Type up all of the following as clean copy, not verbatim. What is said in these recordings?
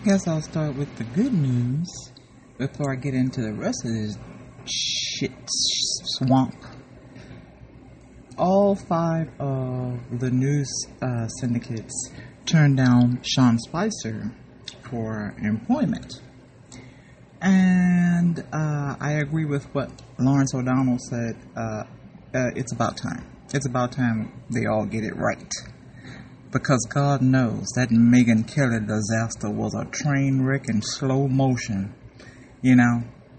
Guess I'll start with the good news before I get into the rest of this shit swamp. All 5 of the news syndicates turned down Sean Spicer for employment. And I agree with what Lawrence O'Donnell said. It's about time. It's about time they all get it right. Because God knows that Megyn Kelly disaster was a train wreck in slow motion. You know?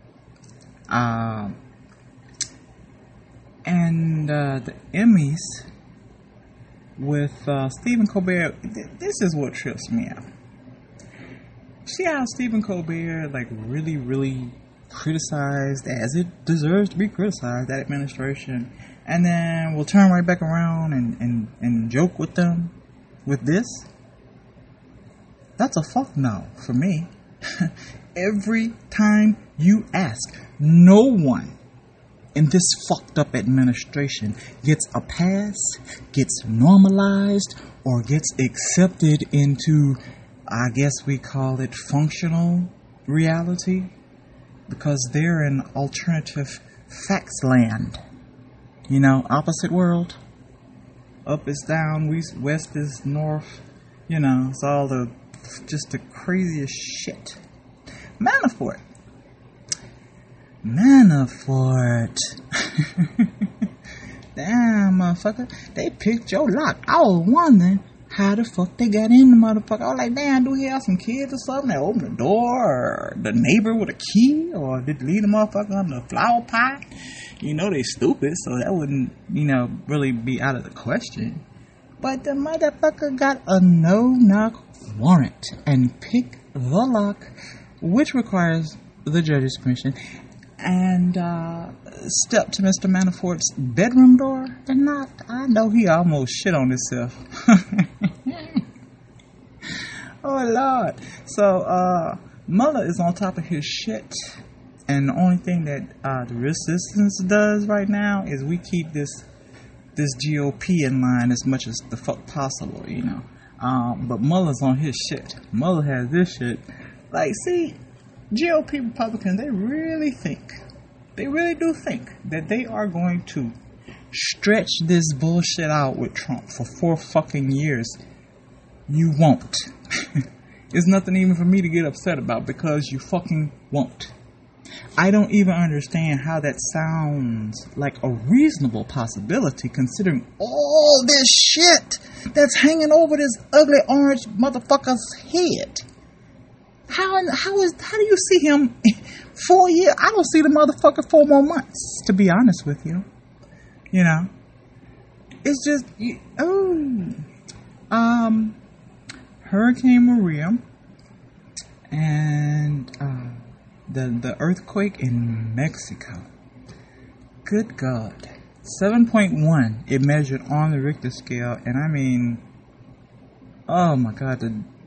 And the Emmys with Stephen Colbert, this is what trips me out. See how Stephen Colbert really criticized, as it deserves to be criticized, that administration, and then we'll turn right back around and joke with them with this? That's a fuck no for me. Every time you ask, no one in this fucked up administration gets a pass, gets normalized, or gets accepted into, I guess we call it functional reality, because they're in alternative facts land. You know, opposite world. Up is down, west is north. You know, it's all just the craziest shit. Manafort. Damn, motherfucker. They picked your lock. I was wondering how the fuck they got in the motherfucker. I was like, damn, do he have some kids or something that opened the door? Or the neighbor with a key? Or did they leave the motherfucker on the flower pot? You know they stupid, so that wouldn't, really be out of the question. But the motherfucker got a no-knock warrant and picked the lock, which requires the judge's permission, and stepped to Mr. Manafort's bedroom door. And I know he almost shit on himself. Oh, Lord. So, Mueller is on top of his shit. And the only thing that the resistance does right now is we keep this GOP in line as much as the fuck possible, But Mueller's on his shit. Mueller has this shit. See, GOP Republicans, they really do think that they are going to stretch this bullshit out with Trump for 4 fucking years. You won't. It's nothing even for me to get upset about, because you fucking won't. I don't even understand how that sounds like a reasonable possibility, considering all this shit that's hanging over this ugly orange motherfucker's head. How do you see him 4 years? I don't see the motherfucker 4 more months, to be honest with you. It's just, Hurricane Maria and the earthquake in Mexico. Good God. 7.1 it measured on the Richter scale, and I mean, oh my God,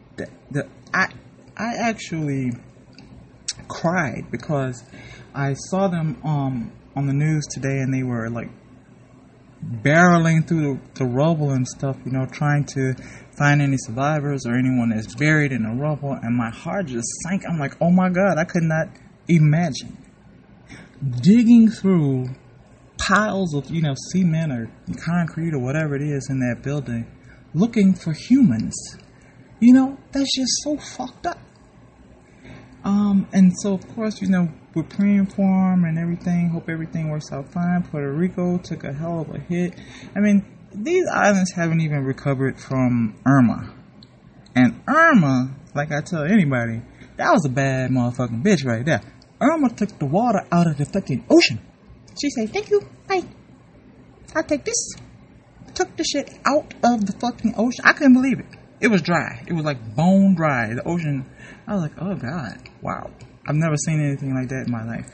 I actually cried because I saw them on the news today, and they were barreling through the rubble and stuff, trying to find any survivors or anyone that's buried in the rubble, and my heart just sank. I'm like, oh my God, I could not imagine digging through piles of, cement or concrete or whatever it is in that building, looking for humans. That's just so fucked up. And so, of course, we're praying for them and everything. Hope everything works out fine. Puerto Rico took a hell of a hit. I mean, these islands haven't even recovered from Irma. And Irma, like I tell anybody, that was a bad motherfucking bitch right there. Irma took the water out of the fucking ocean. She said, thank you, bye. I'll take this. Took the shit out of the fucking ocean. I couldn't believe it. It was dry. It was bone dry. The ocean, I was like, oh God, wow. I've never seen anything like that in my life.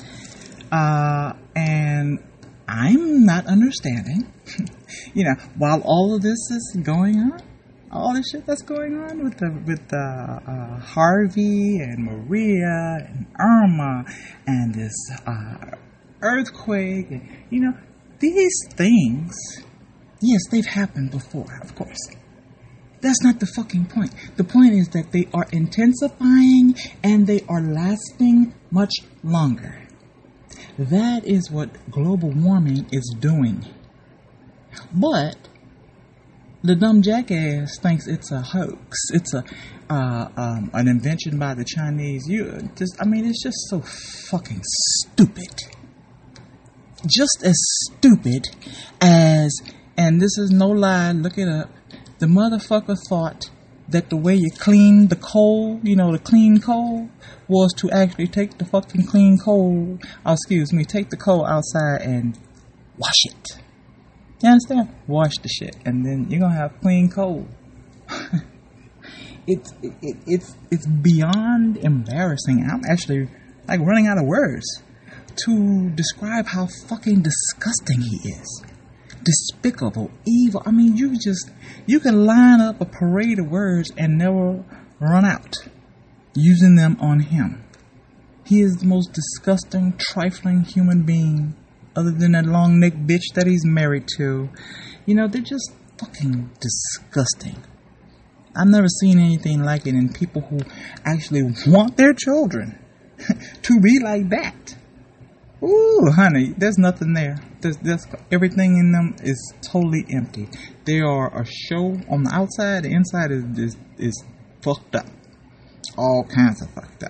And I'm not understanding, while all of this is going on, all this shit that's going on with Harvey and Maria and Irma and this earthquake, and, these things, yes, they've happened before, of course. That's not the fucking point. The point is that they are intensifying and they are lasting much longer. That is what global warming is doing. But the dumb jackass thinks it's a hoax. It's an invention by the Chinese. It's just so fucking stupid. Just as stupid as, and this is no lie, look it up, the motherfucker thought that the way you clean the coal, the clean coal, was to actually take the fucking clean coal, take the coal outside and wash it. You understand? Wash the shit, and then you're gonna have clean coal. It's beyond embarrassing. I'm actually like running out of words to describe how fucking disgusting he is. Despicable, evil. I mean, you can line up a parade of words and never run out using them on him. He is the most disgusting, trifling human being, other than that long neck bitch that he's married to. They're just fucking disgusting. I've never seen anything like it in people who actually want their children to be like that. Ooh, honey, there's nothing there. There's everything in them is totally empty. They are a show on the outside. The inside is fucked up. All kinds of fucked up.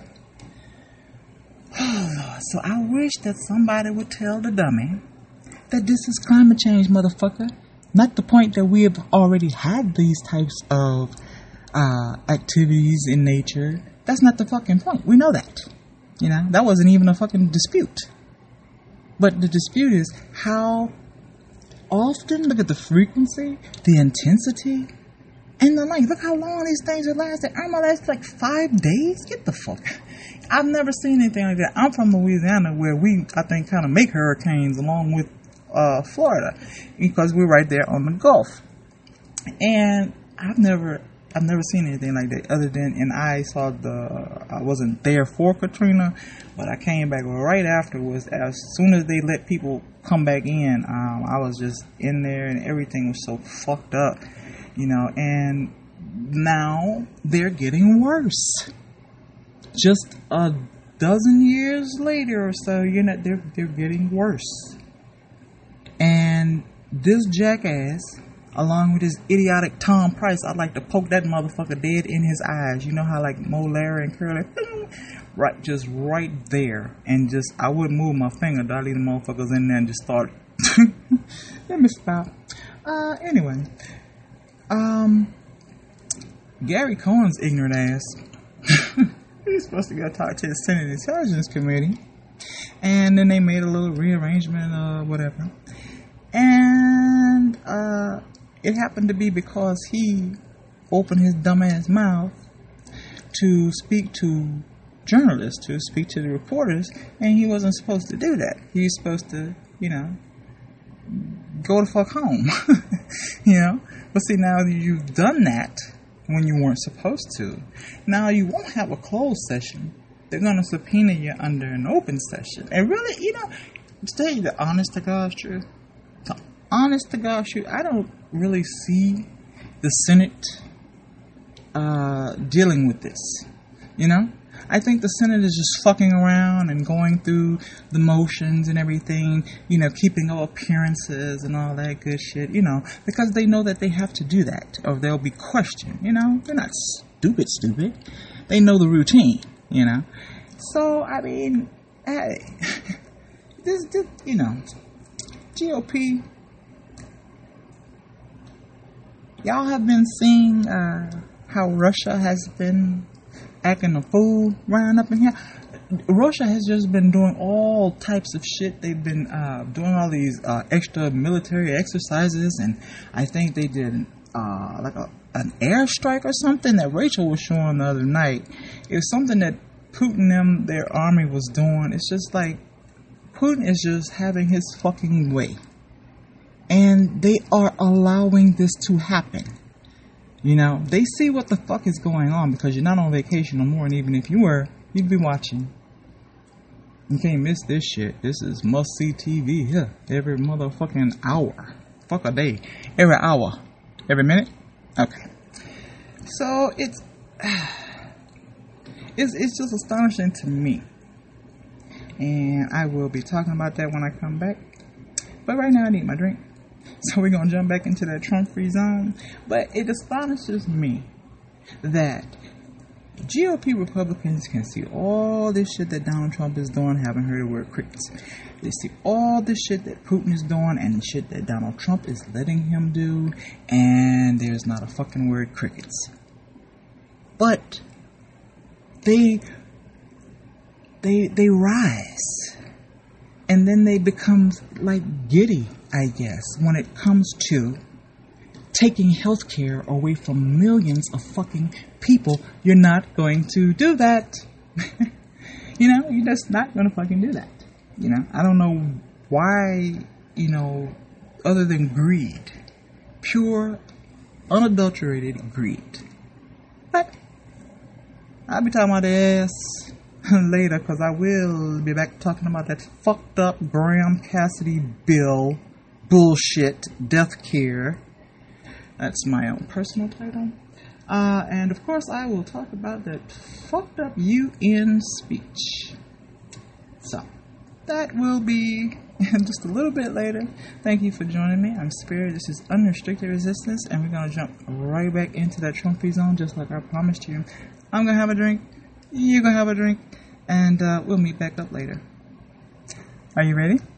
So I wish that somebody would tell the dummy that this is climate change, motherfucker. Not the point that we have already had these types of activities in nature. That's not the fucking point. We know that. That wasn't even a fucking dispute. But the dispute is how often, look at the frequency, the intensity, and the length. Look how long these things are lasting. Irma lasted like 5 days? Get the fuck. I've never seen anything like that. I'm from Louisiana, where we, I think, kind of make hurricanes along with Florida, because we're right there on the Gulf. And I've never seen anything like that, other than, and I wasn't there for Katrina, but I came back right afterwards. As soon as they let people come back in, I was just in there, and everything was so fucked up, and now they're getting worse. Just a dozen years later or so, they're getting worse. And this jackass, along with his idiotic Tom Price, I'd like to poke that motherfucker dead in his eyes. You know how like Mo, Larry, and Curly, right, just right there, and just I wouldn't move my finger. I'd leave the motherfuckers in there and just start. Let me stop. Anyway, Gary Cohen's ignorant ass. He's supposed to go talk to the Senate Intelligence Committee, and then they made a little rearrangement or whatever, and it happened to be because he opened his dumbass mouth to speak to journalists, to speak to the reporters, and he wasn't supposed to do that. He was supposed to, go the fuck home. But see, now you've done that when you weren't supposed to. Now you won't have a closed session. They're going to subpoena you under an open session. And really, to tell you the honest to God's truth, I don't really see the Senate dealing with this. I think the Senate is just fucking around and going through the motions and everything, keeping up appearances and all that good shit, because they know that they have to do that or they'll be questioned, They're not stupid. They know the routine, So, I mean, hey, this GOP, y'all have been seeing how Russia has been acting a fool right up in here. Russia has just been doing all types of shit. They've been doing all these extra military exercises, and I think they did an airstrike or something that Rachel was showing the other night. It was something that Putin their army was doing. It's just like Putin is just having his fucking way, and they are allowing this to happen. They see what the fuck is going on because you're not on vacation no more, and even if you were, you'd be watching. You can't miss this shit. This is must-see TV here. Every motherfucking hour. Fuck a day. Every hour. Every minute? Okay. So it's just astonishing to me. And I will be talking about that when I come back. But right now I need my drink. So we're going to jump back into that Trump-free zone. But it astonishes me that GOP Republicans can see all this shit that Donald Trump is doing, haven't heard the word crickets. They see all this shit that Putin is doing and the shit that Donald Trump is letting him do, and there's not a fucking word crickets. But they rise, and then they become like giddy, I guess, when it comes to taking healthcare away from millions of fucking people. You're not going to do that. You're just not going to fucking do that. I don't know why, other than greed. Pure, unadulterated greed. But I'll be talking about this later, because I will be back talking about that fucked up Graham Cassidy bill bullshit, death care. That's my own personal title. And of course I will talk about that fucked up UN speech. So that will be just a little bit later. Thank you for joining me. I'm Spirit. This is Unrestricted Resistance, and we're going to jump right back into that Trump-free zone just like I promised you. I'm going to have a drink. You're going to have a drink. And we'll meet back up later. Are you ready?